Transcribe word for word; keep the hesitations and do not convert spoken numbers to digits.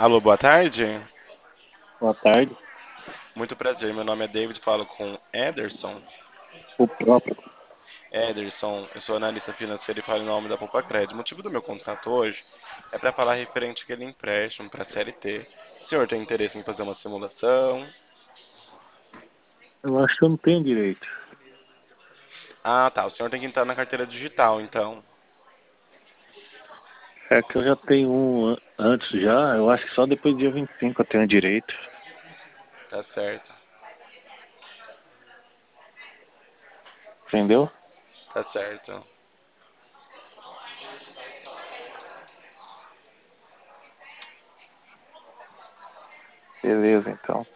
Alô, boa tarde. Boa tarde. Muito prazer, meu nome é David, falo com Ederson. O próprio. Ederson, eu sou analista financeiro e falo em nome da Poupa Crédito. O motivo do meu contato hoje é para falar referente àquele empréstimo para a C L T. O senhor tem interesse em fazer uma simulação? Eu acho que eu não tenho direito. Ah, tá. O senhor tem que entrar na carteira digital, então. É que eu já tenho um an- antes já, eu acho que só depois do dia vinte e cinco eu tenho direito. Tá certo. Entendeu? Tá certo. Beleza, então.